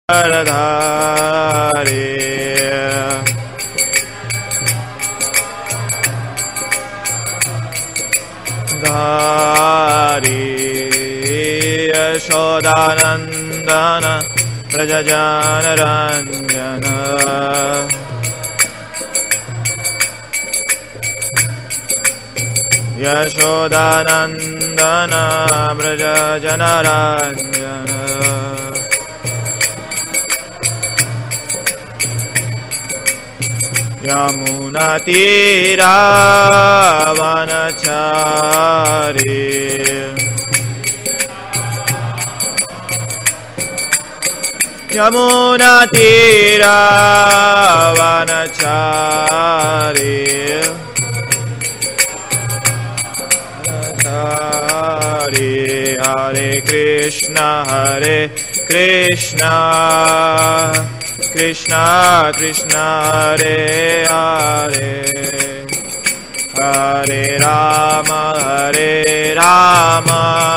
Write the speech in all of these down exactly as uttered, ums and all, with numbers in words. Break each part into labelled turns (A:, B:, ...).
A: धारे धारी यशोदानंदन व्रजजनरंजन यशोदानंदन व्रजजनरंजन यमुनातीरावनचारी यमुनातीरावनचारी हरे कृष्ण हरे कृष्ण कृष्ण कृष्ण हरे हरे हरे राम हरे राम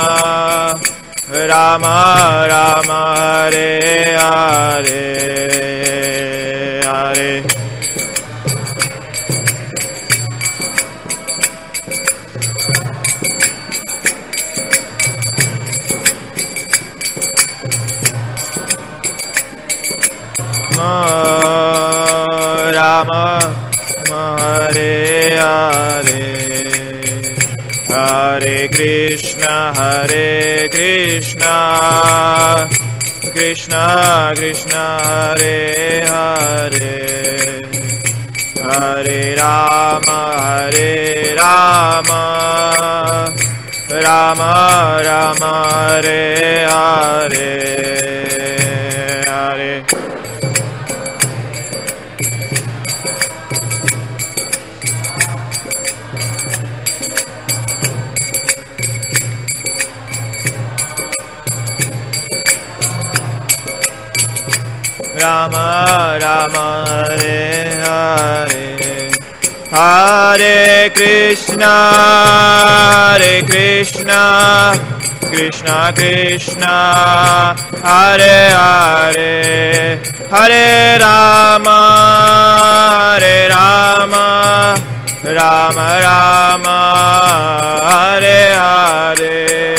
A: राम राम हरे हरे हरे राम हरे हरे हरे कृष्ण हरे कृष्ण कृष्ण कृष्ण हरे हरे हरे राम हरे राम राम राम हरे हरे हरे राम राम हरे हरे हरे कृष्ण हरे कृष्ण कृष्ण कृष्ण हरे हरे हरे राम हरे राम राम राम हरे हरे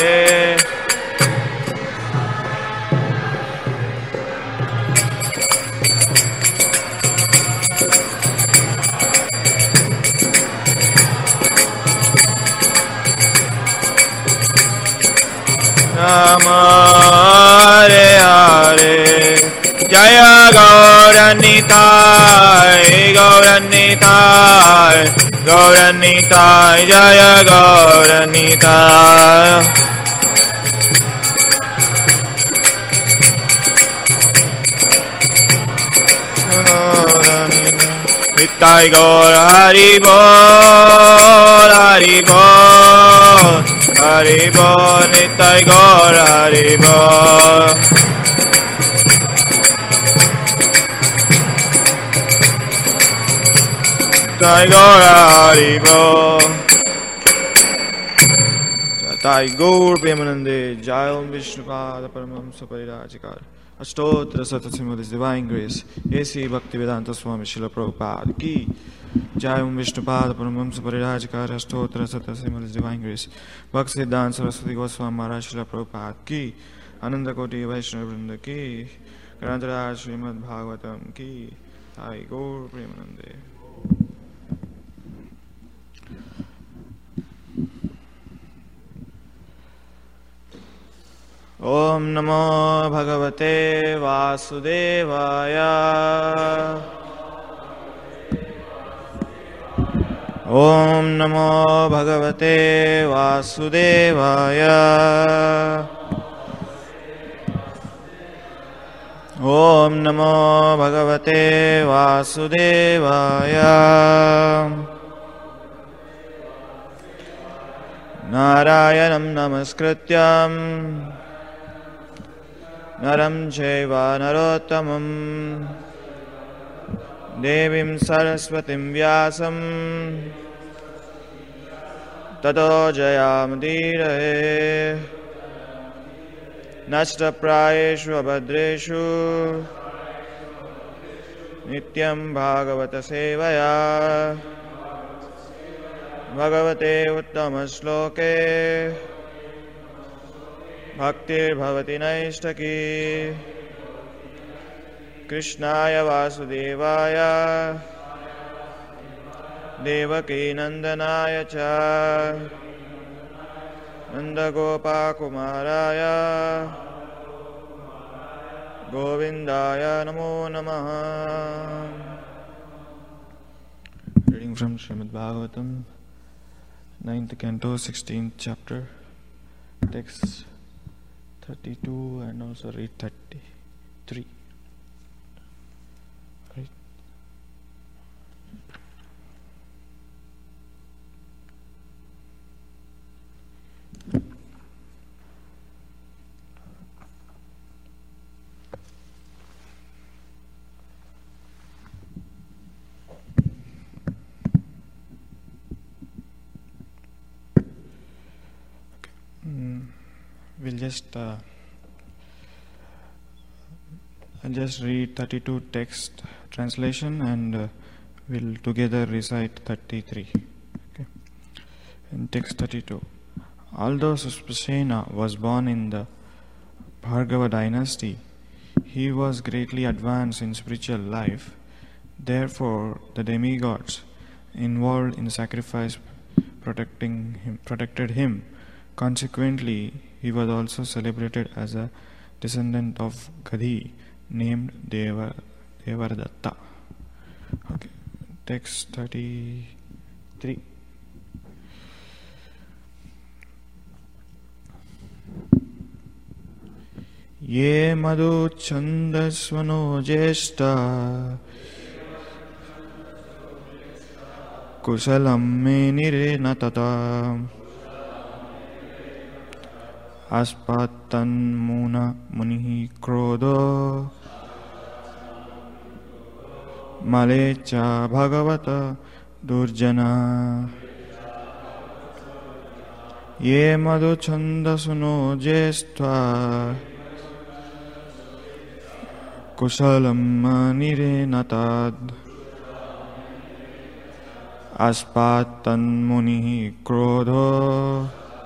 A: राम हरे हरे जय गौरनिताय गौरनिताय गौरनिताय जय गौरनिताय निताय गौर हरि बोल हरि बोल हरि बोल निताय गौर हरि बोल निताय गौर हरि बोल जय गौर प्रेमानंदे जय ओम विष्णुपाद परमहंस परिव्राजक अष्टोत्तर शतसिमल divine grace A C Bhaktivedanta Swami Srila Prabhupada की जय ओम विष्णुपाद परमहंस परिव्राजक अष्टोत्तर शतसिमल divine grace Bhaktisiddhanta Saraswati Goswami महाराज श्रील प्रभुपाद की आनंद कोटि वैष्णव वृंद की ग्रंथराज श्रीमद् भागवतम की जय गौर प्रेमानंदे। ओम नमो भगवते वासुदेवाय ओम नमो भगवते वासुदेवाय ओम नमो भगवते वासुदेवाय नारायणं नमस्कृत्यं नरं चैव नरोत्तमं देवीं सरस्वतीं व्यासं ततो जयामुदीरये नष्टप्रायेषु अभद्रेषु नित्यं भागवत सेवया भगवते उत्तमश्लोके भक्तिर्भवति नैष्ठकी कृष्णाय वासुदेवाय देवकी नंदनाय च नंदगोपाकुमाराय गोविंदाय नमो नमः. Reading from Srimad Bhagavatam, ninth canto, sixteenth chapter, text thirty-two and also read thirty-three. Right. We'll just uh, I'll just read thirty-two text translation and uh, we'll together recite thirty-three. Okay. In text thirty-two, although Suspasena was born in the Bhargava dynasty, he was greatly advanced in spiritual life. Therefore, the demigods involved in sacrifice protecting him, protected him. Consequently, he was also celebrated as a descendant of Gadhi named Deva, Devadatta. Okay. Text thirty-three. Ye madhu chandasvano jeshta kusalam me nirena tata aspatan muna munihi krodho malecha bhagavata durjana. Ye madhu chandasuno jestva kusalam nirena tad aspatan munihi krodho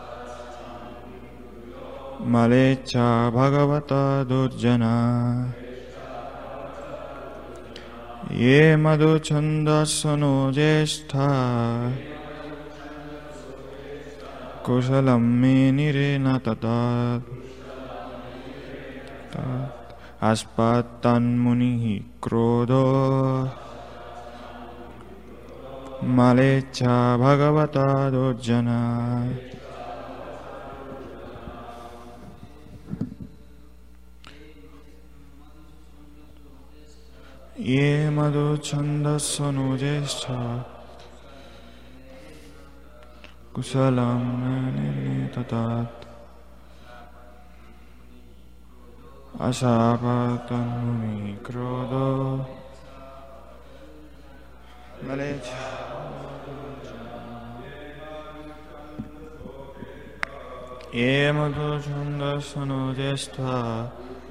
A: malecha bhagavata durjana. Ye madhu chandasano jestha kusalam me nirena tata aspatan munihi krodho malecha bhagavata durjana. Ye madhu chandasano jescha kusalam nirne tatat asapatan muni krodho malecha. Ye madhu chandasano jescha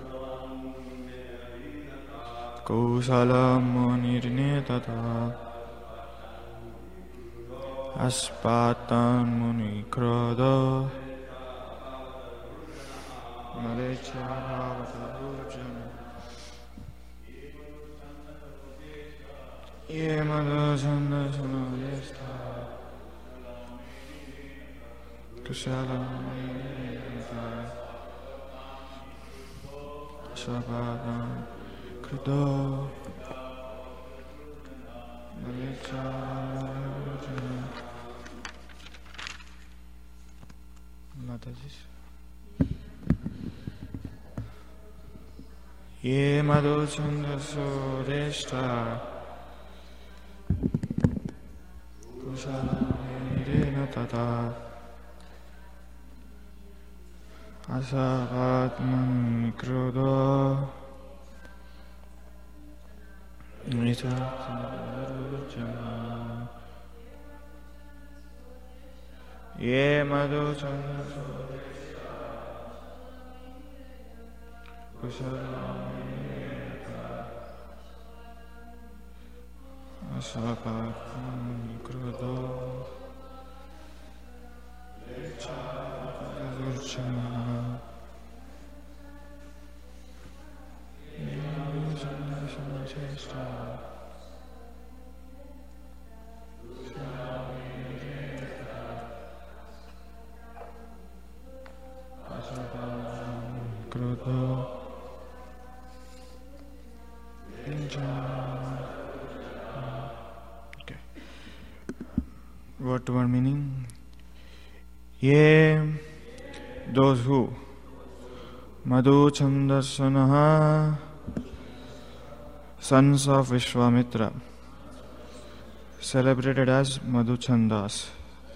A: kusalam nirne tata aspatan muni krodho malecha bhagavata durjana. Ye madhu chandasano jescha kusalam nirne tata aspatan Krodho malecha durjana. Mataji. Ye madhu chandaso reshta kusalam nirena tata asavatman krodho Ye madhu chandasano Kusalam Asapakam Krudo Durchana Krudo Okay. Word to word meaning. Ye, those who Madhu Chandasanaha, sons of Vishwamitra, celebrated as Madhu Chandas.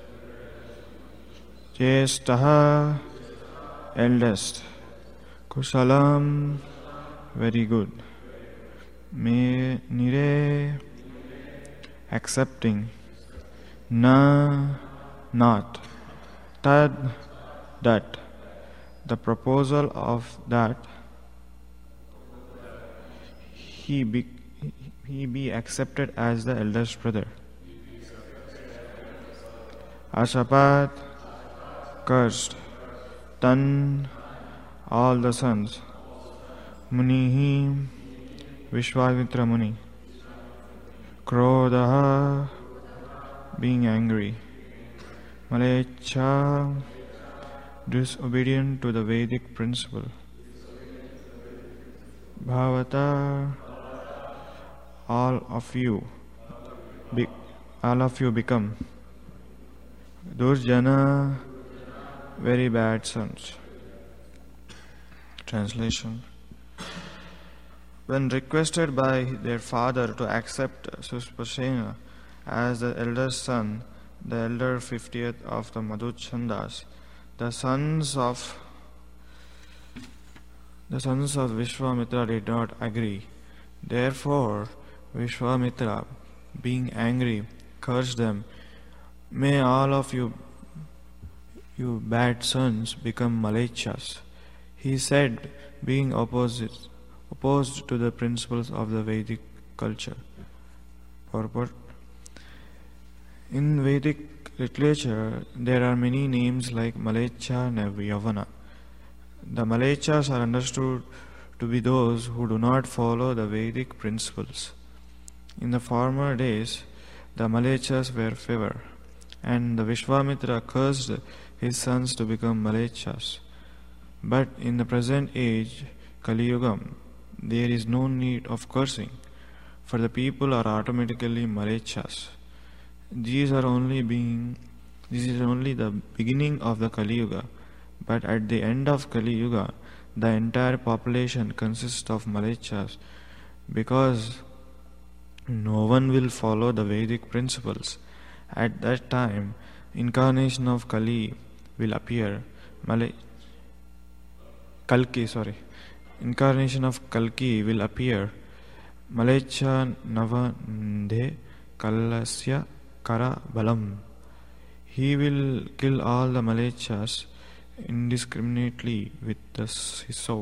A: Jyestaha, eldest. Kusalam, very good. Me nire, accepting. Na, not. Tad, that. The proposal of that he be, he be accepted as the eldest brother. Ashapat, cursed. Tan, all the sons. Munihi, Vishwamitra Muni. Krodha, being angry. Malecha, disobedient to the Vedic principle. Bhavata, all of you, be, all of you become. Durjana, very bad sons. Translation. When requested by their father to accept Suspasena as the eldest son, the elder fiftieth of the Madhu Chandas, the sons of the sons of Vishwamitra did not agree. Therefore, Vishwamitra, being angry, cursed them. May all of you, you bad sons, become Malechas. He said, being opposite, opposed to the principles of the Vedic culture. Purport. In Vedic literature, there are many names like Malecha and Yavana. The Malechas are understood to be those who do not follow the Vedic principles. In the former days, the Malechas were favored, and the Vishwamitra cursed his sons to become Malechas. But in the present age, Kali Yugam, there is no need of cursing, for the people are automatically Malechas. These are only being, this is only the beginning of the Kali Yuga, but at the end of Kali Yuga, the entire population consists of Malechas, because no one will follow the Vedic principles. At that time, incarnation of Kali will appear. Male- Kalki, sorry. Incarnation of Kalki will appear. Malecha Navandhe Kalasya Kara Balam. He will kill all the Malechas indiscriminately with the, his sword.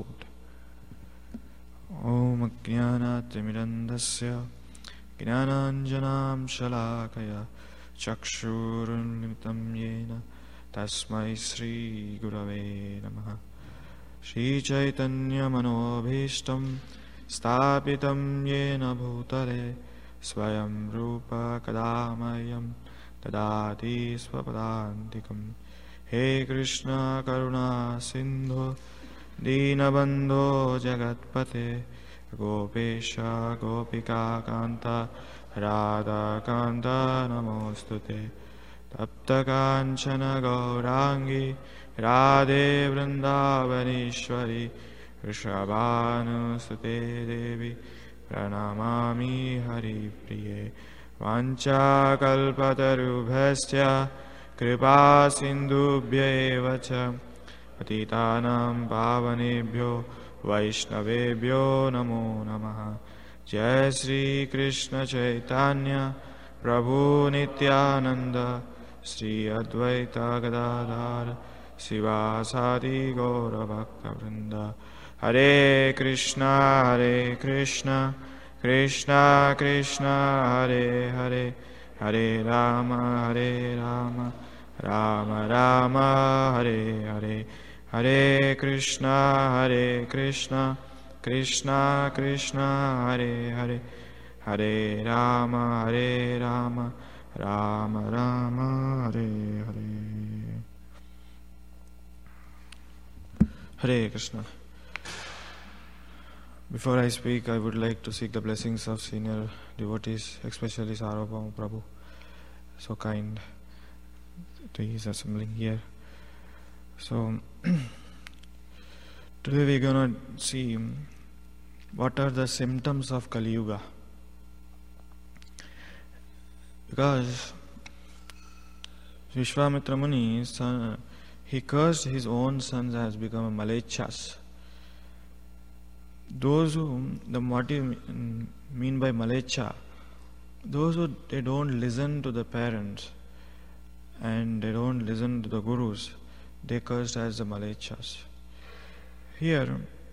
A: Om Ajnanat Mirandasya Jnananjanam Shalakaya Chakshurunlimitam Yena Tasmai Sri Gurave Namaha. Shri Chaitanya Manobhishtam Stapitam Yena Bhutale Swayam Rupa Kadamayam Tadati Swapadantikam. He Krishna Karuna Sindhu Dinabandho Jagatpate Gopesha Gopika Kanta Radha Kanta Namostute Tapta Kanchana Gaurangi Radhe Vrindavanishwari Rishabhanu Sute Devi Pranamami Hari Priye Vancha Kalpatarubhasya Kripa Sindhubhya Evacha Patitanam Pavanebhyo Vaishnavebhyo Namo Namaha. Jai Sri Krishna Chaitanya Prabhu Nityananda Sri Advaita Gadadhara Sivasadi Gaura Bhakta Vrinda Hare Krishna, Hare Krishna, Krishna Krishna, Hare Hare, Hare Rama, Hare Rama, Rama Rama, Hare Hare, Hare Krishna, Hare Krishna, Krishna Krishna, Hare Hare, Hare Rama, Hare Rama, Rama Rama, Hare Hare. Hare Krishna. Before I speak, I would like to seek the blessings of senior devotees, especially Sarvabhauma Prabhu, so kind to his assembling here. So, today we're going to see what are the symptoms of Kali Yuga. Because Vishwamitra Muni, son, he cursed his own sons as become malechas. Those who, the what you mean by malecha, those who they don't listen to the parents and they don't listen to the gurus, they cursed as the malechas. Here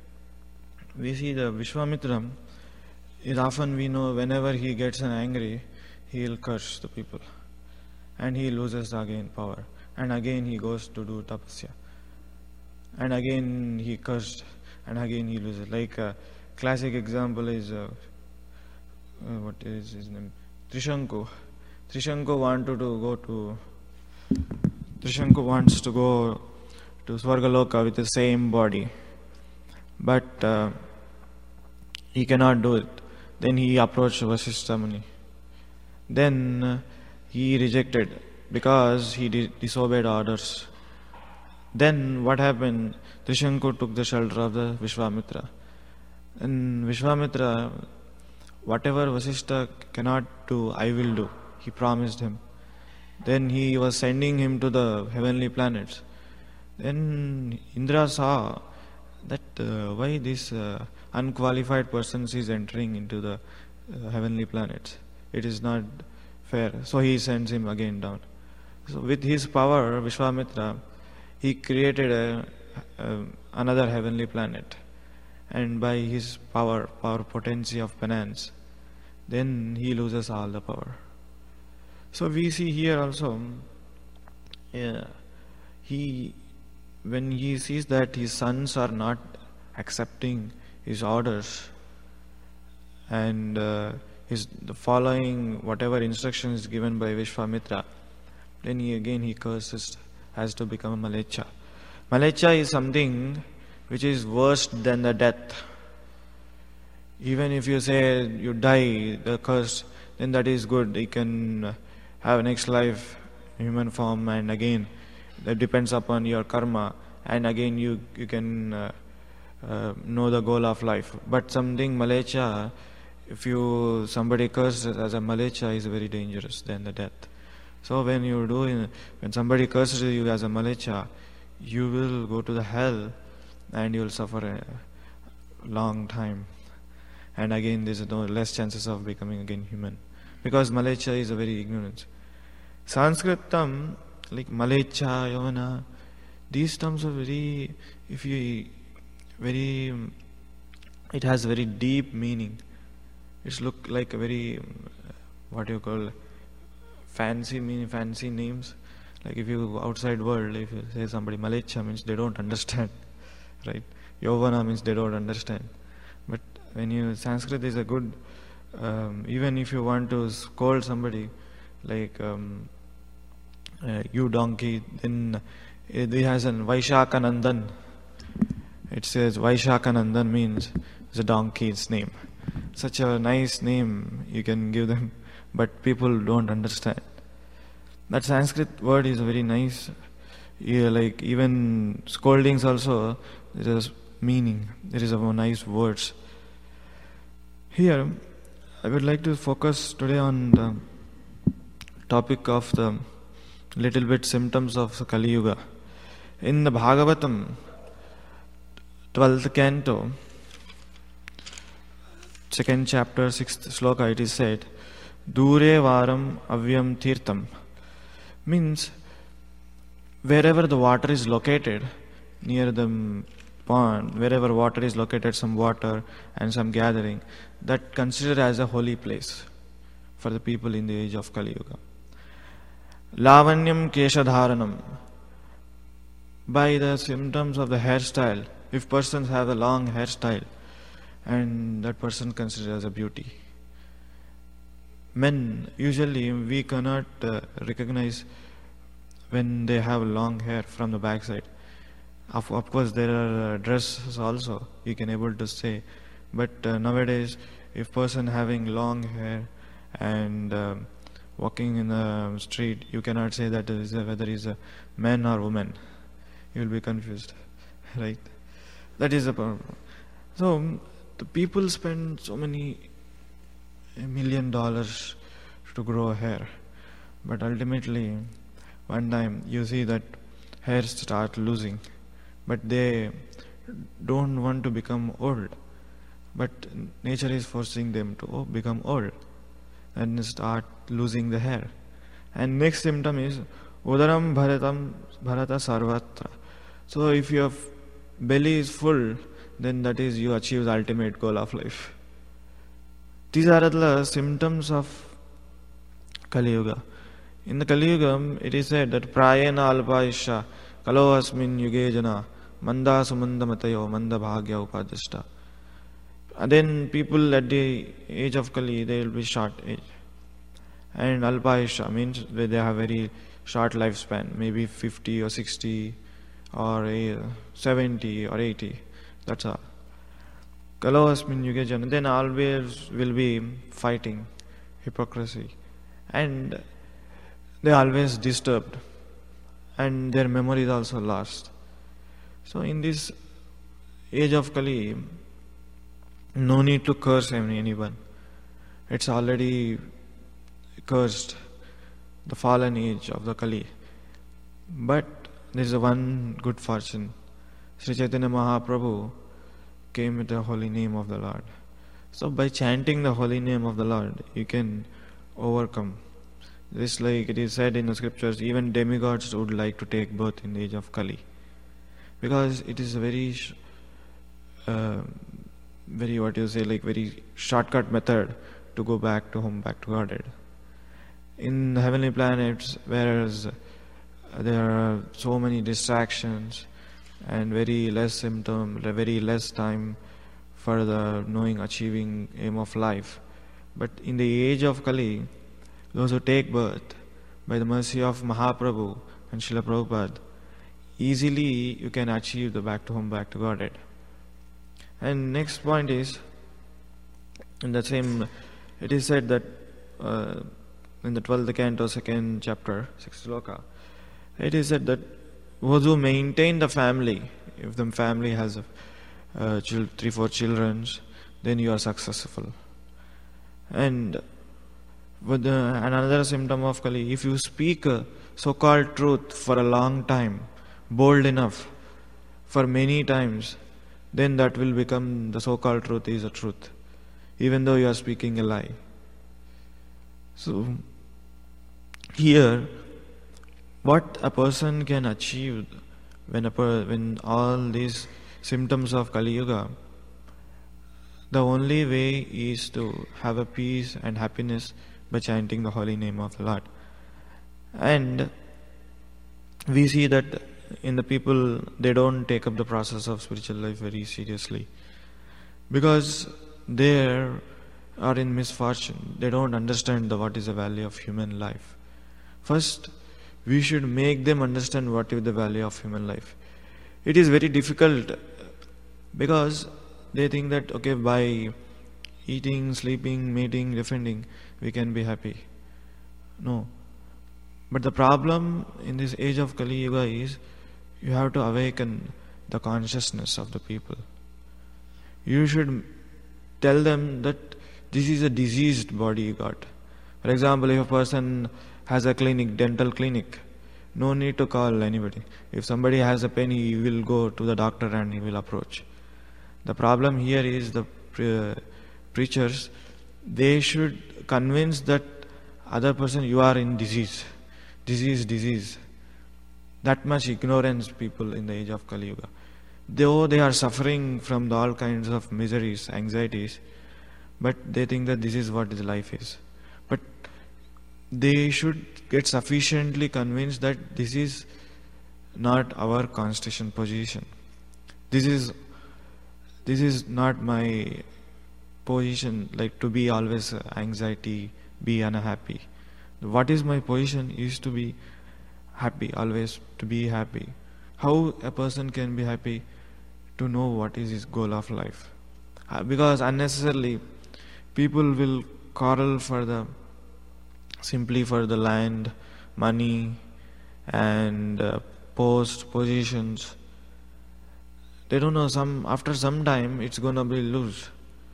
A: we see the Vishwamitra is often, we know, whenever he gets angry, he will curse the people and he loses again power, and again he goes to do tapasya, and again he cursed, and again he loses. Like a classic example is uh, uh, what is his name? Trishanku. Trishanku wanted to go to Trishanku wants to go to Swargaloka with the same body, but uh, he cannot do it. Then he approached Vasishtha Muni. Then uh, he rejected because he di- disobeyed orders. Then what happened? Trishanku took the shelter of the Vishwamitra. And Vishwamitra, whatever Vasishtha cannot do, I will do. He promised him. Then he was sending him to the heavenly planets. Then Indra saw that uh, why this uh, unqualified person is entering into the uh, heavenly planets. It is not fair. So he sends him again down. So with his power, Vishwamitra, he created a, a, another heavenly planet. And by his power, power potency of penance, then he loses all the power. So we see here also, yeah, he, when he sees that his sons are not accepting his orders and uh, is following whatever instructions given by Vishwamitra, then he again he curses, has to become a malecha. Malecha is something which is worse than the death. Even if you say you die, the curse, then that is good. You can have next life, human form, and again, that depends upon your karma, and again you you can uh, uh, know the goal of life. But something malecha, if you somebody curses as a malecha, is very dangerous than the death. So when you do, when somebody curses you as a malecha, you will go to the hell and you will suffer a long time. And again, there is no less chances of becoming again human, because malecha is a very ignorance. Sanskritam, like malecha, yavana, these terms are very, if you very, it has very deep meaning. It's look like a very, what do you call, fancy meaning, fancy names. Like if you go outside world, if you say somebody malecha, means they don't understand, right? Yovana means they don't understand. But when you, Sanskrit is a good, um, even if you want to scold somebody, like um, uh, you donkey, then it has an Vaishakanandan. It says Vaishakanandan means it's a donkey's name. Such a nice name you can give them, but people don't understand. That Sanskrit word is very nice. Yeah, like even scoldings also, there is meaning. There is a nice words. Here, I would like to focus today on the topic of the little bit symptoms of Kali Yuga. In the Bhagavatam, twelfth canto, second chapter, sixth sloka, it is said, Dure varam avyam tirtam, means wherever the water is located, near the pond, wherever water is located, some water and some gathering, that considered as a holy place for the people in the age of Kali Yuga. Lavanyam Keshadharanam. By the symptoms of the hairstyle, if persons have a long hairstyle, and that person considered as a beauty. Men, usually we cannot uh, recognize when they have long hair from the backside. Of, of course, there are uh, dresses also, you can able to say. But uh, nowadays, if person having long hair and uh, walking in the street, you cannot say that is a, whether he's a man or woman. You will be confused, right? That is the problem. So, the people spend so many a million dollars to grow hair, but ultimately, one time you see that hairs start losing, but they don't want to become old, but nature is forcing them to become old and start losing the hair. And next symptom is Udaram Bharatam Bharata Sarvatra. So if your belly is full, then that is you achieve the ultimate goal of life. These are the symptoms of Kali Yuga. In the Kali Yuga, it is said that Prayena Alpaisha Kalo Asmin Yuge Jana Manda Sumanda Matayo Manda Bhagya Upadishta. And then people at the age of Kali, they will be short age. And Alpaisha means they have very short lifespan, maybe fifty or sixty or seventy or eighty. That's all. Kalo Asmin Yuge Jana. Then always will be fighting, hypocrisy. And they are always disturbed. And their memory is also lost. So in this age of Kali, no need to curse anyone. It's already cursed, the fallen age of the Kali. But there is one good fortune. Sri Chaitanya Mahaprabhu came with the holy name of the Lord. So by chanting the holy name of the Lord, you can overcome. This, like it is said in the scriptures, even demigods would like to take birth in the age of Kali. Because it is a very, uh, very what you say, like very shortcut method to go back to home, back to Godhead. In the heavenly planets, whereas there are so many distractions and very less symptom, very less time for the knowing, achieving aim of life. But in the age of Kali, those who take birth by the mercy of Mahaprabhu and Srila Prabhupada, easily you can achieve the back to home, back to Godhead. And next point is, in the same, it is said that uh, in the twelfth canto, second chapter, sixth sloka, it is said that those who maintain the family, if the family has uh, chil- three, four children, then you are successful. And with the, another symptom of Kali, if you speak a so-called truth for a long time, bold enough, for many times, then that will become the so-called truth is a truth, even though you are speaking a lie. So, here, what a person can achieve when, a per, when all these symptoms of Kali Yuga, the only way is to have a peace and happiness by chanting the holy name of the Lord. And we see that in the people, they don't take up the process of spiritual life very seriously. Because they are in misfortune. They don't understand the, what is the value of human life. First, we should make them understand what is the value of human life. It is very difficult because they think that, okay, by eating, sleeping, mating, defending, we can be happy. No. But the problem in this age of Kali Yuga is you have to awaken the consciousness of the people. You should tell them that this is a diseased body you got. For example, if a person has a clinic, dental clinic, no need to call anybody. If somebody has a pain, he will go to the doctor and he will approach. The problem here is the pre- preachers, they should convince that other person, you are in disease. Disease, disease. That much ignorance people in the age of Kali Yuga. though they are suffering from the all kinds of miseries, anxieties, but they think that this is what his life is. But they should get sufficiently convinced that this is not our constitution position. This is this is not my position, like to be always anxiety, be unhappy. What is my position is to be happy, always to be happy. How a person can be happy? To know what is his goal of life. Uh, because unnecessarily people will quarrel for the simply for the land, money, and uh, post positions. They don't know, some after some time it's gonna be loose,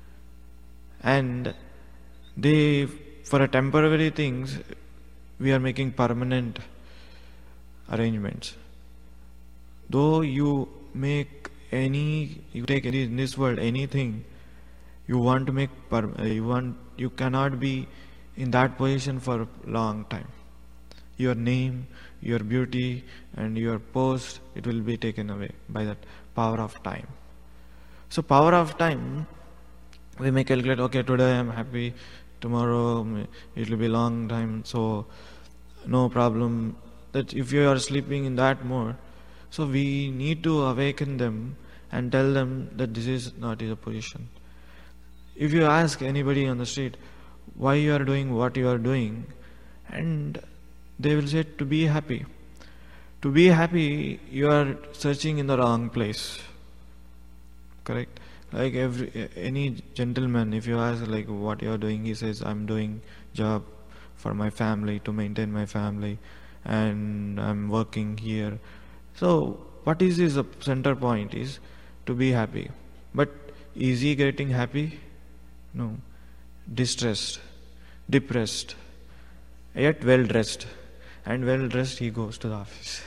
A: and they, for a temporary things, we are making permanent arrangements. Though you make any, you take any in this world anything, you want to make per, you want you cannot be in that position for a long time. Your name, your beauty, and your post, it will be taken away by that power of time. So power of time, we may calculate, okay, today I am happy, tomorrow it will be long time, so no problem. That if you are sleeping in that mode, so we need to awaken them and tell them that this is not your position. If you ask anybody on the street why you are doing what you are doing, and they will say to be happy. To be happy, you are searching in the wrong place. Correct? Like every any gentleman, if you ask like what you are doing, he says, I'm doing job for my family, to maintain my family, and I'm working here. So what is his center point is to be happy. But is he getting happy? No. Distressed, depressed, yet well dressed. And well dressed he goes to the office.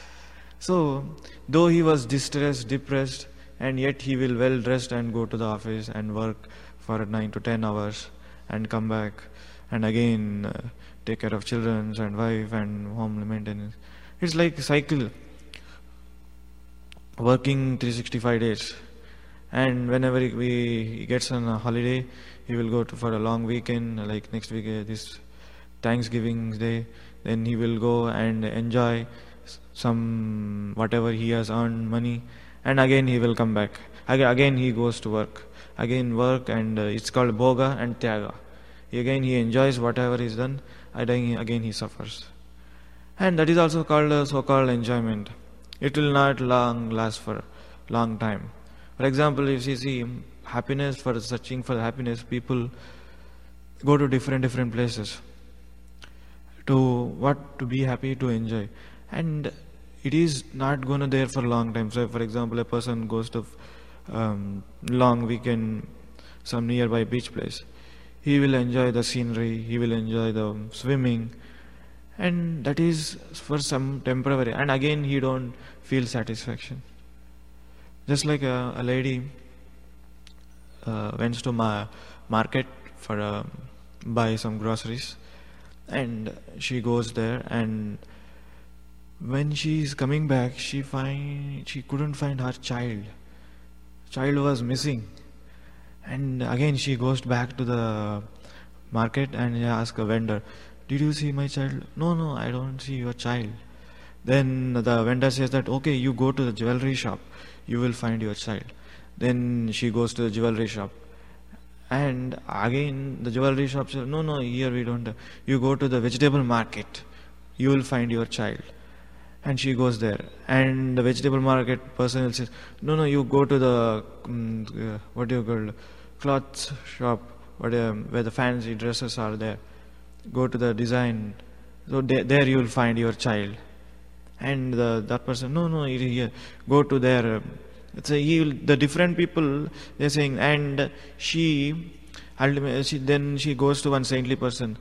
A: So though he was distressed, depressed, and yet he will well dressed and go to the office and work for nine to ten hours and come back and again uh, take care of children and wife and home maintenance. It's like a cycle, working three hundred sixty-five days, and whenever he, he gets on a holiday, he will go to for a long weekend, like next week uh, this Thanksgiving Day. Then he will go and enjoy some whatever he has earned money, and again he will come back. Again he goes to work, again work, and uh, it's called bhoga and tyaga. Again he enjoys whatever is done, and again he suffers. And that is also called uh, so-called enjoyment. It will not long last for long time. For example, if you see happiness, for searching for happiness, people go to different different places to what to be happy, to enjoy, and it is not gonna there for a long time. So for example, a person goes to um, long weekend some nearby beach place, he will enjoy the scenery, he will enjoy the swimming, and that is for some temporary, and again he don't feel satisfaction. Just like a, a lady uh, went to my market for uh, buy some groceries, and she goes there, and when she is coming back, she find she couldn't find her child. Child was missing, and again she goes back to the market and asks a vendor, "Did you see my child?" "No, no, I don't see your child." Then the vendor says that, "Okay, you go to the jewelry shop, you will find your child." Then she goes to the jewelry shop, and again the jewelry shop says, "No, no, here we don't. You go to the vegetable market, you will find your child." And she goes there, and the vegetable market person says, "No, no, you go to the um, uh, what do you call cloth shop, what, um, where the fancy dresses are there. Go to the design, so there, there you will find your child." And the, that person, "No, no, here, go to there." It's a, he will, the different people, they're saying, and she, ultimately, she, then she goes to one saintly person.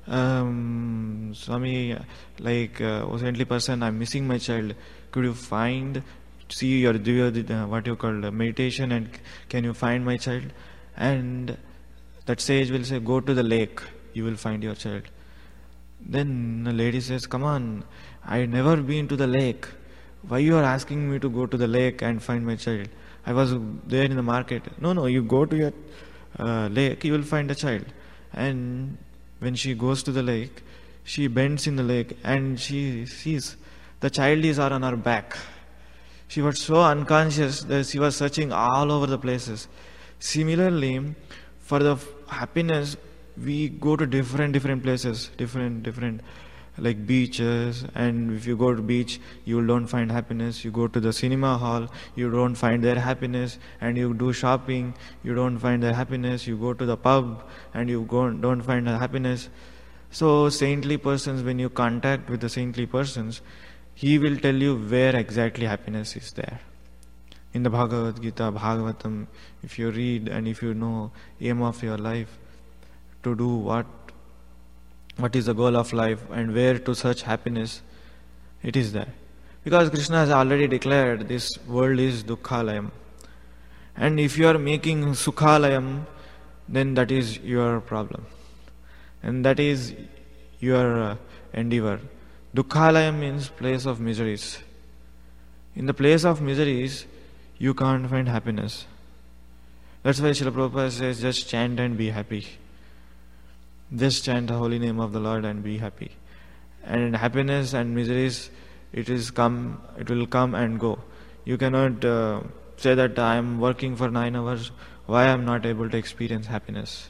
A: Um, Swami, like, uh, oh saintly person, I'm missing my child. Could you find, see your, do your, uh, what you call uh, meditation, and can you find my child? And that sage will say, "Go to the lake, you will find your child." Then the lady says, "Come on, I never been to the lake. why you are asking me to go to the lake and find my child? I was there in the market. No, no, you go to your uh, lake, you will find a child. And when she goes to the lake, she bends in the lake and she sees the child is on her back. She was so unconscious that she was searching all over the places. Similarly, for the happiness, we go to different different places, different different like beaches. And if you go to beach, you don't find happiness. You go to the cinema hall, you don't find their happiness. And you do shopping, you don't find their happiness. You go to the pub and you go, don't find the happiness. So saintly persons, when you contact with the saintly persons, he will tell you where exactly happiness is there. In the Bhagavad Gita, Bhagavatam, if you read and if you know aim of your life, to do what, what is the goal of life and where to search happiness, it is there. Because Krishna has already declared this world is Dukkhalayam. And if you are making Sukhalayam, then that is your problem. And that is your uh, endeavor. Dukkhalayam means place of miseries. In the place of miseries, you can't find happiness. That's why Srila Prabhupada says, just chant and be happy. Just chant the holy name of the Lord and be happy. And happiness and miseries, it is come, it will come and go. You cannot uh, say that I am working for nine hours, why I am not able to experience happiness.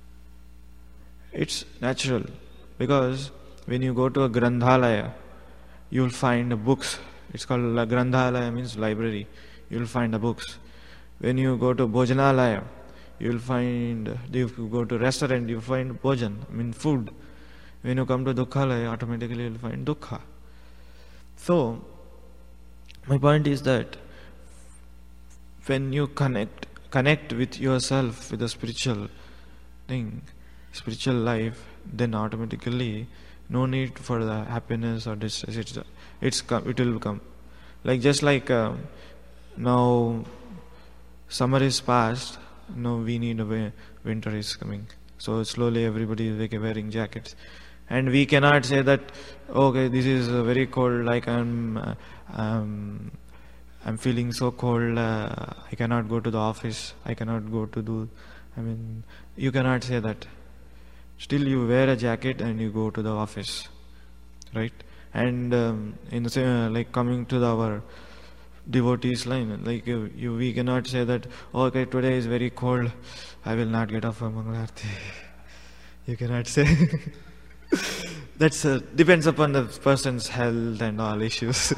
A: It's natural, because when you go to a Grandhalaya, you will find books. It's called a Grandhalaya, means library. You will find the books. When you go to Bhojanalaya, you will find, if you go to restaurant, you will find bhojan, I mean food. When you come to Dukkhalaya, automatically you will find dukkha. So, my point is that when you connect, connect with yourself, with the spiritual thing, spiritual life, then automatically no need for the happiness or distress. It's, it's come, it will come. Like just like uh, now summer is past, now we need a way, winter is coming. So slowly everybody is wearing jackets. And we cannot say that, okay, this is uh, very cold, like I'm, uh, um, I'm feeling so cold, uh, I cannot go to the office, I cannot go to do, I mean, you cannot say that. Still you wear a jacket and you go to the office, right? And um, in the same, uh, like coming to the, our devotees line, like you, you, we cannot say that, oh, okay, today is very cold, I will not get up for Mangalarti. You cannot say. That uh, depends upon the person's health and all issues.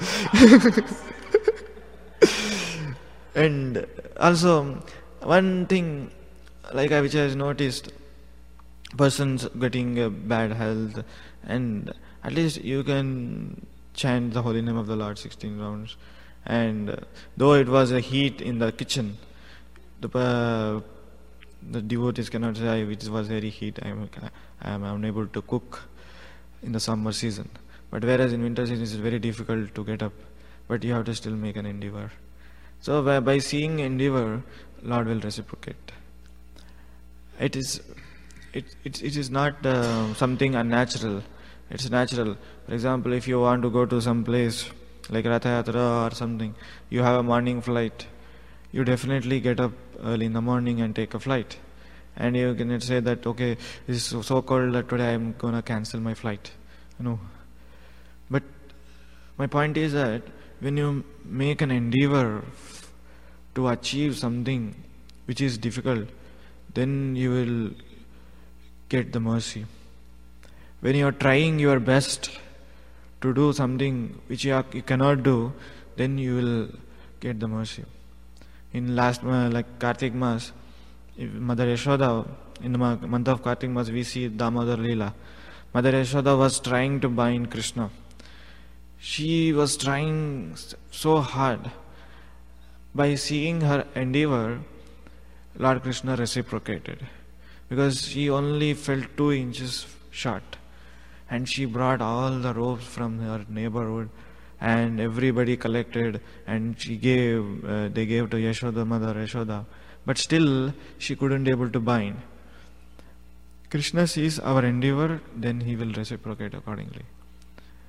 A: And also, one thing like I which I has noticed, persons getting uh, bad health, and at least you can chant the holy name of the Lord sixteen rounds. And uh, though it was a heat in the kitchen, the uh, the devotees cannot say it was very heat, I am I am unable to cook in the summer season. But whereas in winter season it is very difficult to get up, but you have to still make an endeavor. So by, by seeing endeavor, Lord will reciprocate. It is it it, it is not uh, something unnatural. It's natural. For example, if you want to go to some place like Ratha Yatra or something, you have a morning flight, you definitely get up early in the morning and take a flight. And you can say that, okay, this is so, so cold that today I am going to cancel my flight. You know. But my point is that when you make an endeavor to achieve something which is difficult, then you will get the mercy. When you are trying your best to do something which you, are, you cannot do, then you will get the mercy. In last uh, like Kartik Mas, Mother Yashoda, in the month of Kartik Mas, we see Damodar Leela. Mother Yashoda was trying to bind Krishna. She was trying so hard. By seeing her endeavor, Lord Krishna reciprocated. Because she only fell two inches short. And she brought all the ropes from her neighborhood, and everybody collected, and she gave, uh, they gave to Yashoda, Mother Yashoda. But still, she couldn't able to bind. Krishna sees our endeavor, then he will reciprocate accordingly.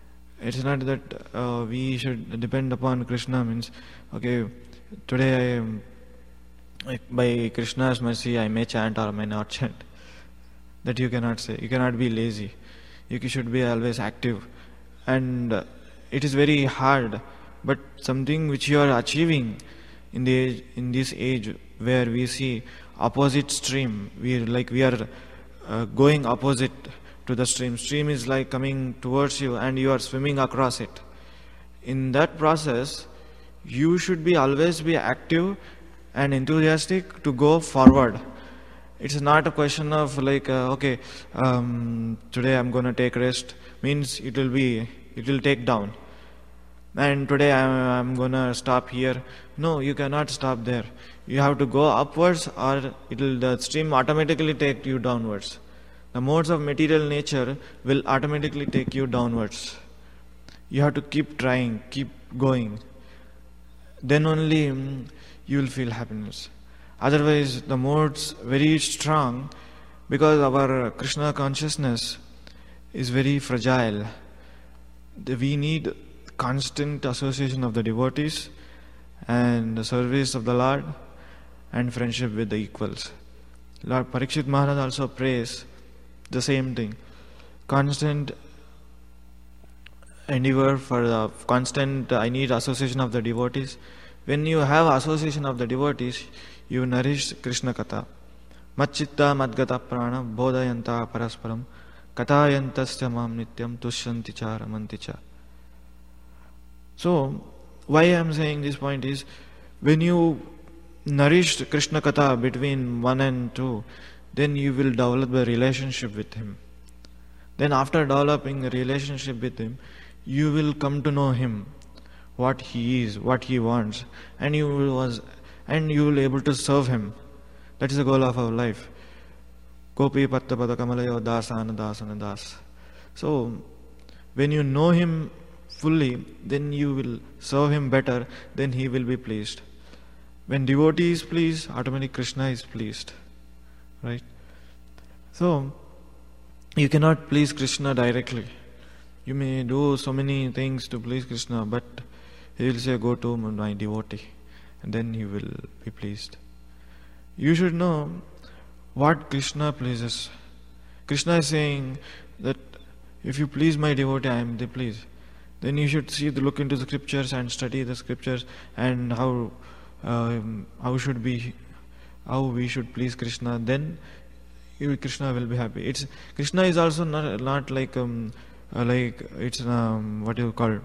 A: it's not that uh, we should depend upon Krishna means, okay, today I am, like, by Krishna's mercy I may chant or may not chant. That you cannot say. You cannot be lazy. You should be always active. And uh, it is very hard, but something which you are achieving in the age, in this age where we see opposite stream, we like we are uh, going opposite to the stream. Stream is like coming towards you and you are swimming across it. In that process, you should be always be active and enthusiastic to go forward. It's not a question of like, uh, okay, um, today I'm going to take rest, means it will be, it will take down. And today I'm, I'm going to stop here. No, you cannot stop there. You have to go upwards or it will, the stream automatically take you downwards. The modes of material nature will automatically take you downwards. You have to keep trying, keep going. Then only um, you will feel happiness. Otherwise, the modes very strong, because our Krishna consciousness is very fragile. We need constant association of the devotees and the service of the Lord and friendship with the equals. Lord Parikshit Maharaj also prays the same thing. Constant endeavor for the constant, I need association of the devotees. When you have association of the devotees, you nourish Krishna Katha. Matchitta madgata prana bodhayanta parasparam kathayantasya mam nityam tushyanti cha ramanti cha. So, why I am saying this point is, when you nourish Krishna Katha between one and two, then you will develop a relationship with him. Then after developing a relationship with him, you will come to know him, what he is, what he wants, and you will was and you will be able to serve him. That is the goal of our life. Kopi patta pada kamalayo dasana dasana das. So, when you know him fully, then you will serve him better, then he will be pleased. When devotee is pleased, automatically Krishna is pleased. Right? So, you cannot please Krishna directly. You may do so many things to please Krishna, but he will say, go to my devotee, and then he will be pleased. You should know what Krishna pleases. Krishna is saying that if you please my devotee, I am the pleased. Then you should see, look into the scriptures and study the scriptures and how um, how should be, how we should please Krishna. Then you, Krishna will be happy. It's Krishna is also not not like um uh, like it's um, what you call.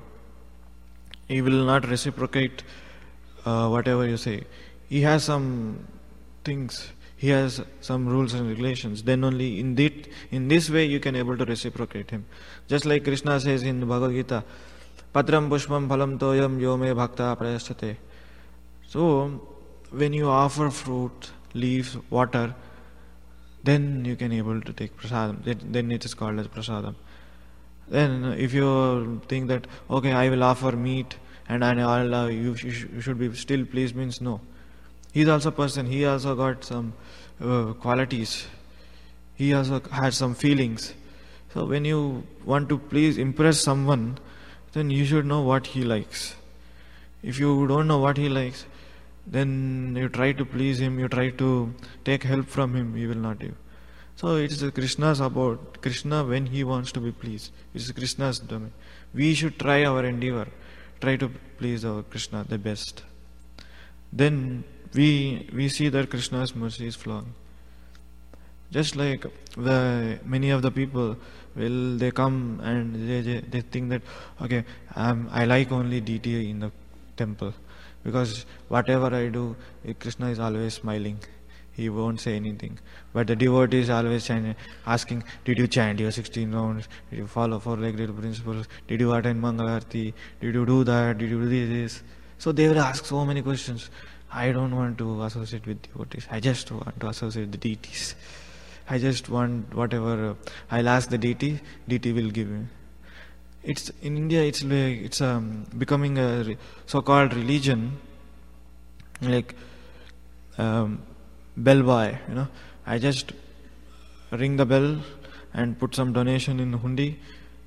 A: He will not reciprocate uh, whatever you say. He has some things. He has some rules and regulations. Then only in that, in this way you can able to reciprocate him. Just like Krishna says in Bhagavad Gita, Patram pushpam phalam toyam yo me bhakta prayaschate. So, when you offer fruit, leaves, water, then you can able to take prasadam. Then it is called as prasadam. Then if you think that, okay, I will offer meat and I'll, uh, you, sh- you should be still pleased, means no. He is also a person, he also got some uh, qualities. He also has some feelings. So when you want to please, impress someone, then you should know what he likes. If you don't know what he likes, then you try to please him, you try to take help from him, he will not do. So it is Krishna's about Krishna when he wants to be pleased. It is Krishna's domain. We should try our endeavor, try to please our Krishna the best. Then we we see that Krishna's mercy is flowing. Just like the many of the people, will they come and they, they, they think that, okay, um, I like only D T in the temple, because whatever I do, Krishna is always smiling. He won't say anything. But the devotee is always chanting, asking, did you chant your sixteen rounds? Did you follow four-legged principles? Did you attend Mangalarti? Did you do that? Did you do this? So they will ask so many questions. I don't want to associate with devotees. I just want to associate with the deities. I just want whatever. Uh, I'll ask the deity, deity will give me. It's in India. It's like it's um, becoming a re- so-called religion, like um, bell boy. You know, I just ring the bell and put some donation in hundi,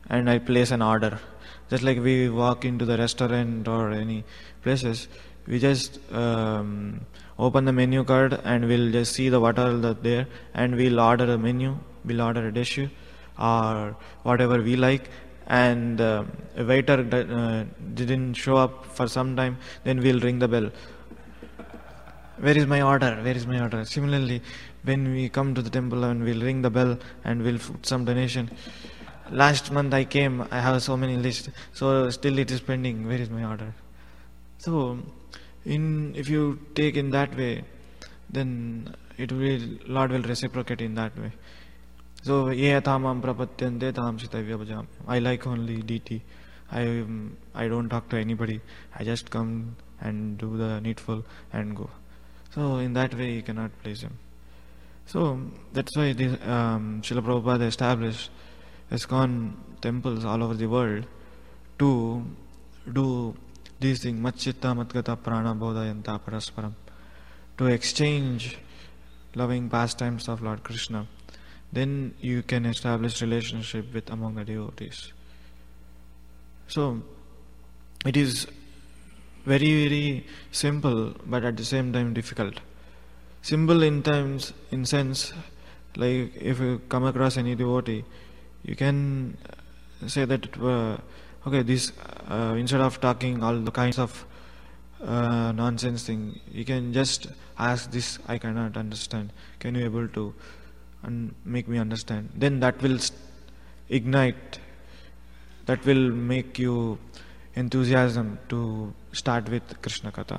A: and I place an order. Just like we walk into the restaurant or any places, we just um, open the menu card and we'll just see the what are the there, and we'll order a menu, we'll order a dish or whatever we like, and uh, a waiter uh, didn't show up for some time, then we'll ring the bell. Where is my order? Where is my order? Similarly, when we come to the temple and we'll ring the bell and we'll put some donation. Last month I came, I have so many lists, so still it is pending. Where is my order? So, in if you take in that way, then it will Lord will reciprocate in that way. So, ye tamam prapatyante tam sitavya bhajam. I like only D T. I um, I don't talk to anybody. I just come and do the needful and go. So, in that way, you cannot place him. So, that's why this, um, Srila Prabhupada established ISKCON temples all over the world to do these things, Matchitta Matgata Prana Bodhayanta Parasparam, to exchange loving pastimes of Lord Krishna. Then you can establish relationship with among the devotees. So, it is very, very simple, but at the same time difficult. Simple in times, in sense, like if you come across any devotee, you can say that, uh, okay, this, uh, instead of talking all the kinds of uh, nonsense thing, you can just ask this, I cannot understand. Can you able to un- make me understand? Then that will st- ignite, that will make you enthusiasm to start with Krishna Katha.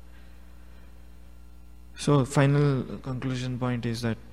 A: So, final conclusion point is that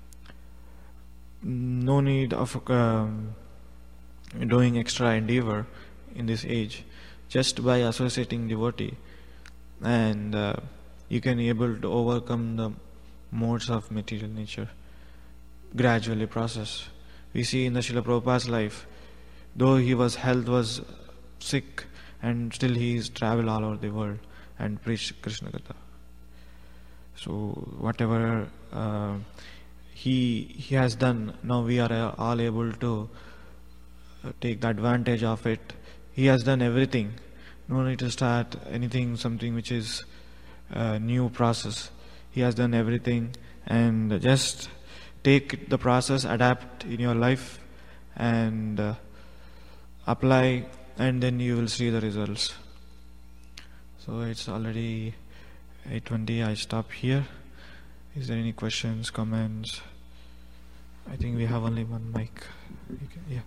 A: no need of um, doing extra endeavor in this age. Just by associating devotee, and uh, you can able to overcome the modes of material nature. Gradually process. We see in the Srila Prabhupada's life, though he was health was sick, and still he is travel all over the world and preach Krishna Katha. So whatever uh, he he has done, now we are uh, all able to uh, take the advantage of it. He has done everything. No need to start anything, something which is a new process. He has done everything, and just take the process, adapt in your life, and uh, apply, and then you will see the results. So it's already eight twenty. I stop here. Is there any questions, comments? I think we have only one mic. You can, yeah.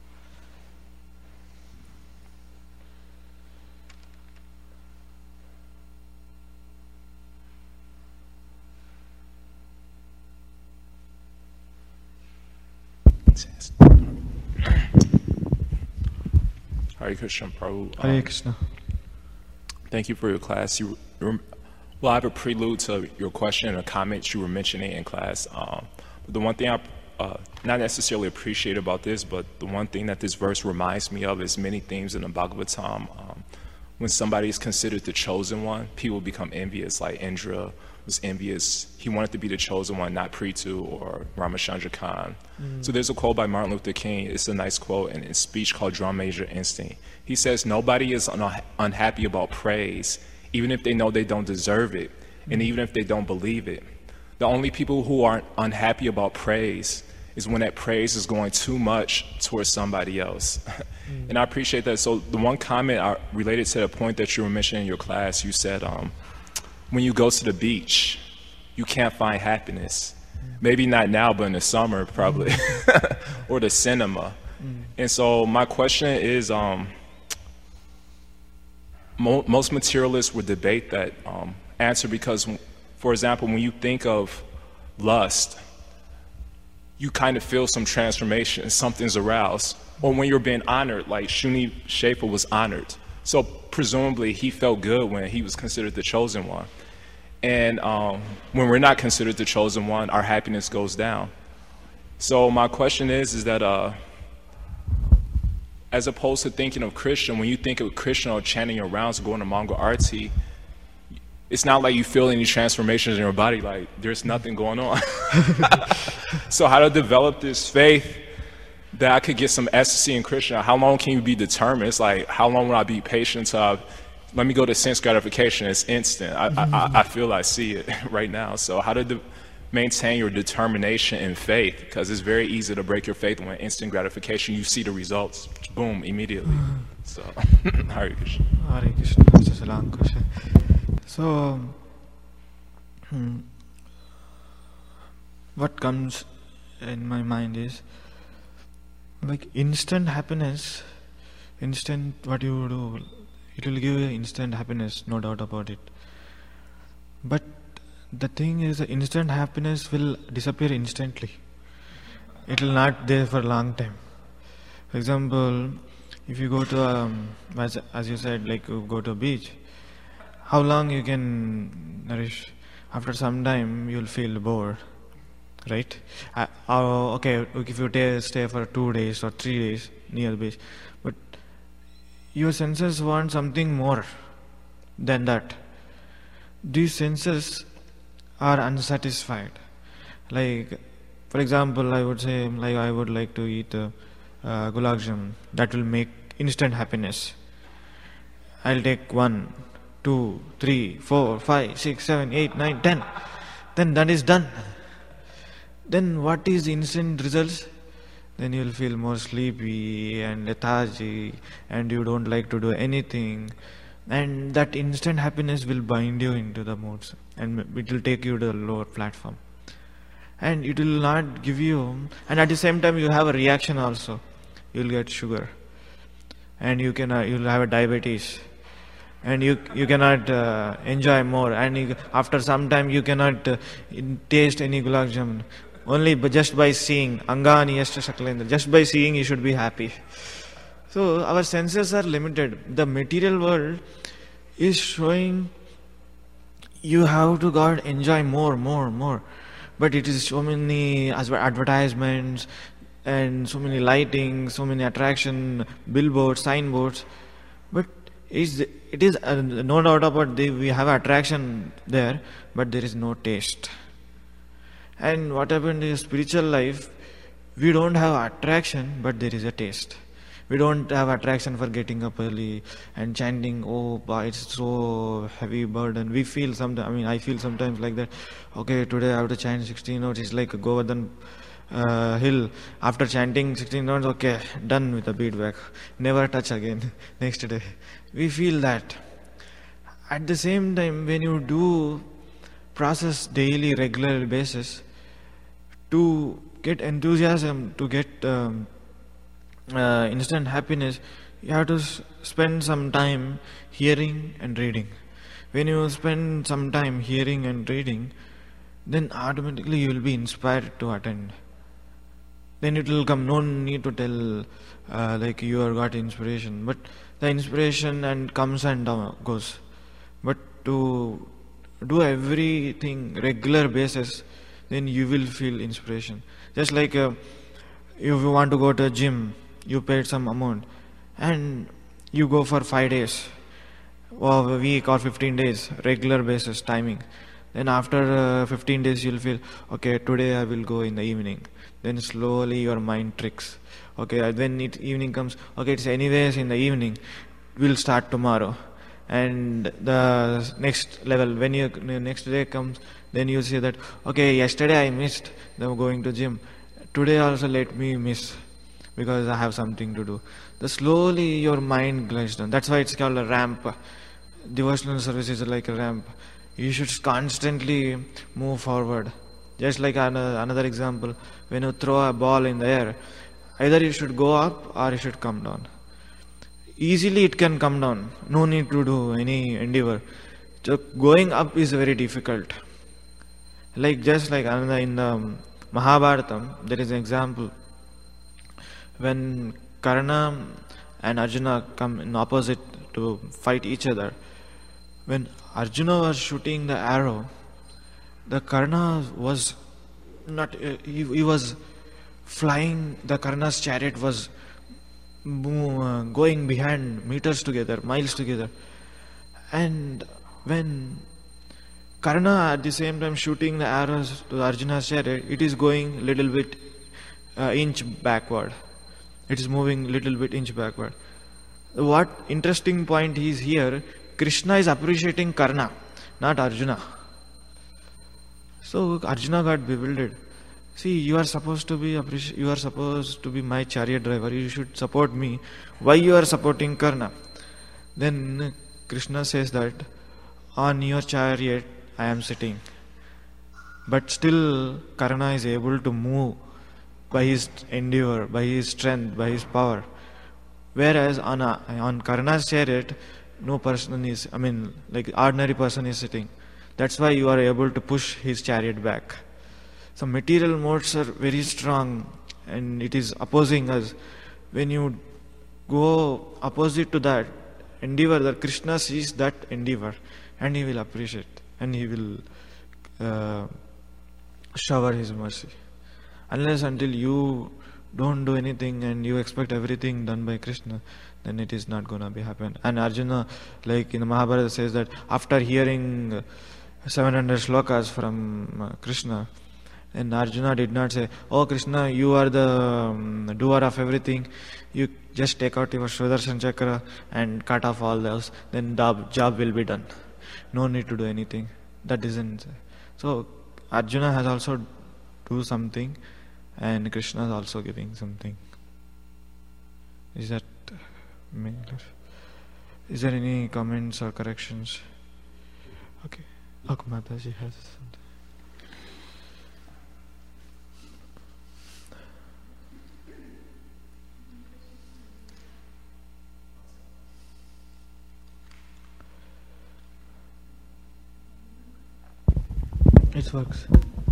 B: Hare Krishna, Prabhu.
A: Hare
B: Um,
A: Krishna.
B: Thank you for your class. You, you well, I have a prelude to your question and a comment you were mentioning in class. Um, the one thing I uh, not necessarily appreciate about this, but the one thing that this verse reminds me of is many themes in the Bhagavatam. Um, when somebody is considered the chosen one, people become envious, like Indra was envious. He wanted to be the chosen one, not Prithu or Ramachandra Khan. Mm. So there's a quote by Martin Luther King. It's a nice quote in a speech called Drum Major Instinct. He says, nobody is un- unhappy about praise, even if they know they don't deserve it, and even if they don't believe it. The only people who aren't unhappy about praise is when that praise is going too much towards somebody else. Mm. And I appreciate that. So the one comment I, related to the point that you were mentioning in your class, you said, um, when you go to the beach, you can't find happiness. Mm. Maybe not now, but in the summer, probably, mm. or the cinema. Mm. And so my question is, um, mo- most materialists would debate that um, answer because, for example, when you think of lust, you kind of feel some transformation, something's aroused. Or when you're being honored, like Shuni Schaefer was honored. So presumably he felt good when he was considered the chosen one. And um, when we're not considered the chosen one, our happiness goes down. So my question is, is that uh, as opposed to thinking of Krishna, when you think of Krishna or chanting your rounds or going to Mongol arti, it's not like you feel any transformations in your body, like there's nothing going on. So how to develop this faith that I could get some ecstasy in Krishna. How long can you be determined? It's like, how long will I be patient to, uh, let me go to sense gratification. It's instant. I, I, I feel I see it right now. So how to de- maintain your determination and faith? Because it's very easy to break your faith when instant gratification, you see the results, boom, immediately. So, Hare Krishna.
A: Hare Krishna, that's a long question. So, hmm, what comes in my mind is, like instant happiness, instant what you do, it will give you instant happiness, no doubt about it. But the thing is, the instant happiness will disappear instantly. It will not there for a long time. For example, if you go to, um, as, as you said, like you go to a beach, how long you can nourish? After some time, you'll feel bored, right? Uh, uh, okay, if you t- stay for two days or three days near the beach, but your senses want something more than that. These senses are unsatisfied. Like, for example, I would say, like I would like to eat uh, uh, gulab jamun. That will make instant happiness. I'll take one, two, three, four, five, six, seven, eight, nine, ten. Then that is done. Then what is instant results? Then you'll feel more sleepy and lethargy, and you don't like to do anything. And that instant happiness will bind you into the moods, and it will take you to the lower platform. And it will not give you, and at the same time you have a reaction also. You'll get sugar, and you can uh, you'll have a diabetes, and you you cannot uh, enjoy more. And you, after some time you cannot uh, taste any gulab jamun. Only by, just by seeing, Angani Yashta Shaklendra, just by seeing you should be happy. So our senses are limited. The material world is showing you have to God enjoy more, more, more. But it is so many advertisements and so many lighting, so many attraction, billboards, signboards. But is it is uh, no doubt about the, we have attraction there, but there is no taste. And what happened in spiritual life, we don't have attraction, but there is a taste. We don't have attraction for getting up early and chanting, oh, it's so heavy burden. We feel sometimes, I mean, I feel sometimes like that, okay, today I have to chant sixteen notes. It's like Govardhan uh, hill. After chanting sixteen notes, okay, done with the beadback. Never touch again. Next day. We feel that. At the same time, when you do process daily, regular basis, to get enthusiasm, to get um, uh, instant happiness, you have to s- spend some time hearing and reading. When you spend some time hearing and reading, then automatically you will be inspired to attend. Then it will come, no need to tell uh, like you have got inspiration, but the inspiration and comes and down, goes. But to do everything regular basis, then you will feel inspiration. Just like uh, if you want to go to a gym, you paid some amount and you go for five days or a week or fifteen days, regular basis timing. Then after uh, fifteen days you'll feel, okay, today I will go in the evening. Then slowly your mind tricks. Okay, when it evening comes, okay, it's anyways in the evening, we'll start tomorrow. And the next level, when you next day comes, then you say that, okay, yesterday I missed the going to gym. Today also let me miss because I have something to do. The slowly your mind glides down. That's why it's called a ramp. Devotional service is like a ramp. You should constantly move forward. Just like another, another example, when you throw a ball in the air, either you should go up or you should come down. Easily it can come down. No need to do any endeavor. So going up is very difficult. Like just like another in the Mahabharata, there is an example when Karna and Arjuna come in opposite to fight each other. When Arjuna was shooting the arrow, the Karna was not, uh, he, he was flying, the Karna's chariot was uh, going behind meters together, miles together. And when Karna at the same time shooting the arrows to Arjuna's chariot, it is going little bit uh, inch backward. It is moving little bit inch backward. What interesting point is here, Krishna is appreciating Karna, not Arjuna. So Arjuna got bewildered. See, you are supposed to be appreci- you are supposed to be my chariot driver. You should support me. Why you are supporting Karna? Then Krishna says that on your chariot I am sitting, but still Karna is able to move by his endeavor, by his strength, by his power. Whereas on a, on Karna's chariot, no person is. I mean, like ordinary person is sitting. That's why you are able to push his chariot back. So material modes are very strong and it is opposing us. When you go opposite to that endeavor, that Krishna sees that endeavor and he will appreciate and he will uh, shower his mercy. Unless until you don't do anything and you expect everything done by Krishna, then it is not going to be happen. And Arjuna, like in the Mahabharata, says that after hearing seven hundred shlokas from uh, Krishna, and Arjuna did not say, "Oh Krishna, you are the um, doer of everything. You just take out your Sudarshan Chakra and cut off all those. Then the job will be done. No need to do anything." That isn't. So Arjuna has also do something, and Krishna is also giving something. Is that making clear? Is there any comments or corrections? Okay. Okay, Mataji has something. It works.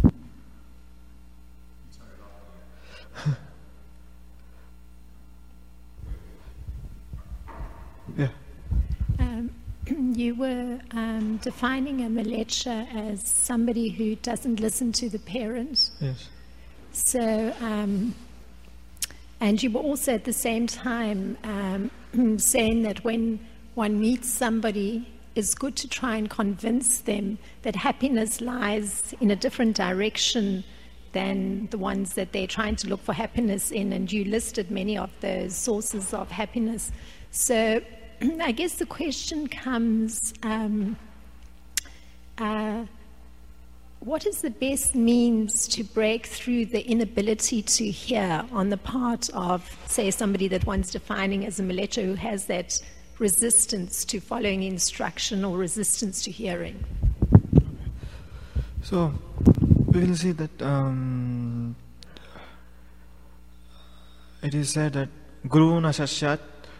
A: Yeah.
C: Um, you were um, defining a malecha as somebody who doesn't listen to the parents.
A: Yes.
C: So, um, and you were also at the same time um, saying that when one meets somebody, it's good to try and convince them that happiness lies in a different direction than the ones that they're trying to look for happiness in. And you listed many of those sources of happiness. So I guess the question comes, um, uh, what is the best means to break through the inability to hear on the part of, say, somebody that one's defining as a malecha who has that resistance to following instruction or resistance to hearing?
A: So we will see that um, it is said that Guru na sasyat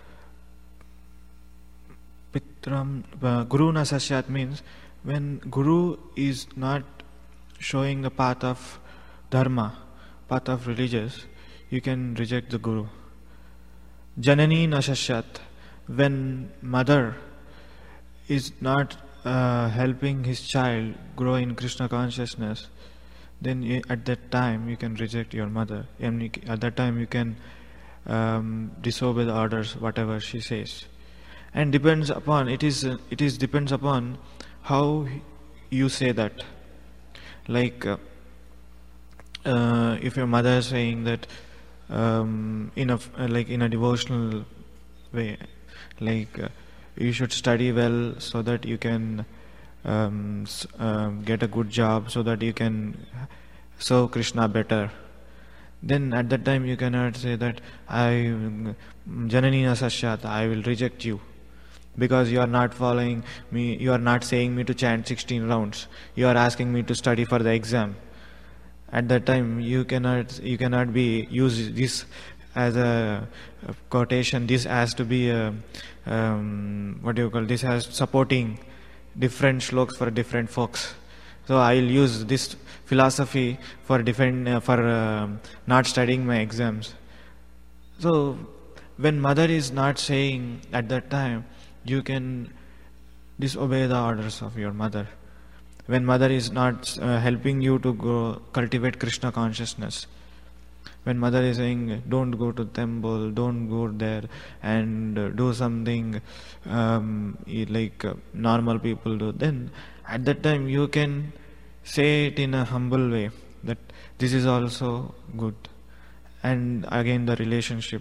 A: pitram. Uh, Guru na sasyat means when Guru is not showing the path of dharma, path of religious, you can reject the Guru. Janani na sasyat, when mother is not uh, helping his child grow in Krishna consciousness, then you, at that time you can reject your mother. And at that time you can um, disobey the orders, whatever she says. And depends upon, it is, uh, it is depends upon how you say that. Like uh, uh, if your mother is saying that um, in a, like in a devotional way, like uh, you should study well so that you can um, uh, get a good job, so that you can serve Krishna better, then at that time you cannot say that I Janani na sasyat, I will reject you, because you are not following me, you are not saying me to chant sixteen rounds, you are asking me to study for the exam. At that time you cannot you cannot be use this as a, a quotation. This has to be a, um, what do you call this, has supporting different shlokas for different folks. So I will use this philosophy for different uh, for uh, not studying my exams. So when mother is not saying at that time, you can disobey the orders of your mother. When mother is not uh, helping you to go cultivate Krishna consciousness, when mother is saying don't go to temple, don't go there and uh, do something um, like uh, normal people do, then at that time you can say it in a humble way that this is also good. And again the relationship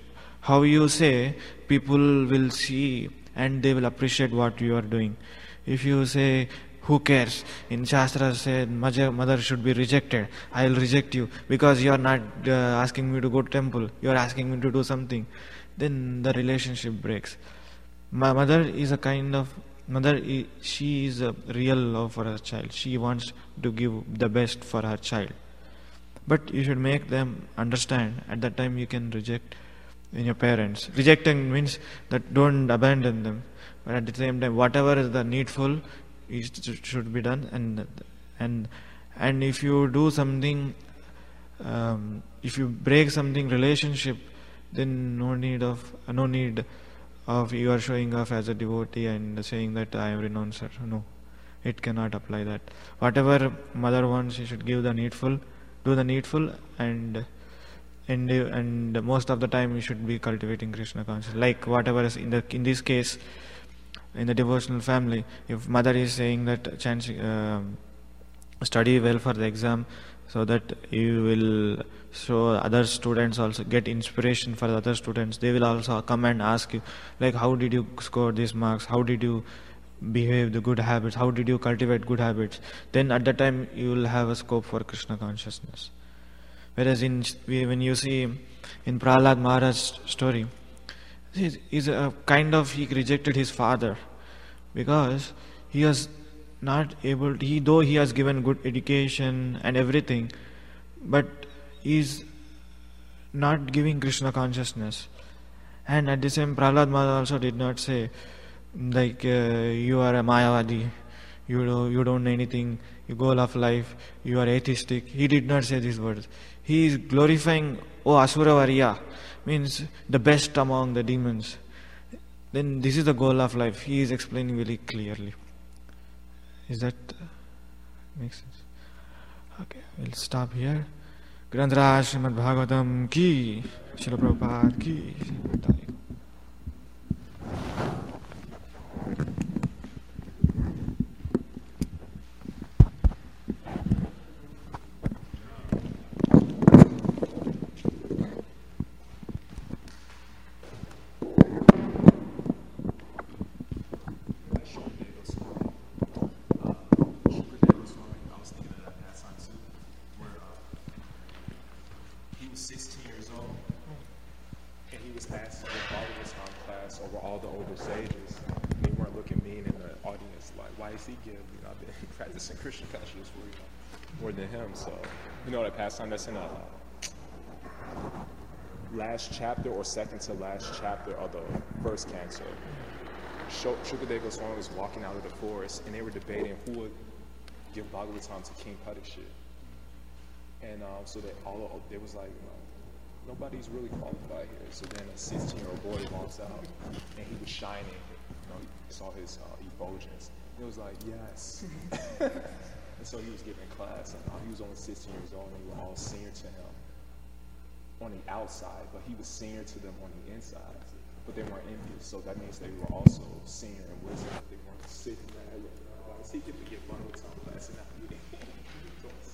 A: How you say, people will see and they will appreciate what you are doing. If you say, who cares? In Shastra said, mother, mother should be rejected. I will reject you because you are not uh, asking me to go to temple. You are asking me to do something. Then the relationship breaks. My mother is a kind of mother. She is a real love for her child. She wants to give the best for her child. But you should make them understand. At that time, you can reject in your parents. Rejecting means that don't abandon them. But at the same time, whatever is the needful, it should be done. And and and if you do something, um, if you break something relationship, then no need of no need of you are showing off as a devotee and saying that I am renouncer. No, it cannot apply that. Whatever mother wants, she should give the needful, do the needful, and and and most of the time you should be cultivating Krishna consciousness. Like whatever is in the in this case, in the devotional family, if mother is saying that chance, uh, study well for the exam, so that you will show other students also get inspiration for the other students. They will also come and ask you, like, how did you score these marks? How did you behave the good habits? How did you cultivate good habits? Then at that time you will have a scope for Krishna consciousness. Whereas in when you see in Prahlad Maharaj's story, is a kind of he rejected his father because he was not able to, he though he has given good education and everything, but he is not giving Krishna consciousness. And at the same, Prahlad Maharaj also did not say like uh, you are a Mayavadi, you know, you don't know anything, your goal of life, you are atheistic. He did not say these words. He is glorifying, oh Asura Varya, means the best among the demons. Then this is the goal of life. He is explaining very clearly. Is that uh, makes sense? Okay, we'll stop here. Granthra Srimad Bhagavatam ki, Srila Prabhupada ki.
B: Christian consciousness for you know, more than him. So, you know that pastime that's in the last chapter or second to last chapter of the first canto. Shukadeva Goswami was walking out of the forest and they were debating who would give Bhagavatam to King Parikshit. And um, so they all they was like, you know, nobody's really qualified here. So then a sixteen-year-old boy walks out and he was shining. You know, he saw his uh, effulgence. It was like, yes. And so he was giving class, and uh, he was only sixteen years old, and they were all senior to him on the outside, but he was senior to them on the inside. But they weren't envious, so that means they were also senior in wisdom. They weren't sitting there, why does he get to get Bhagavatam class and not me?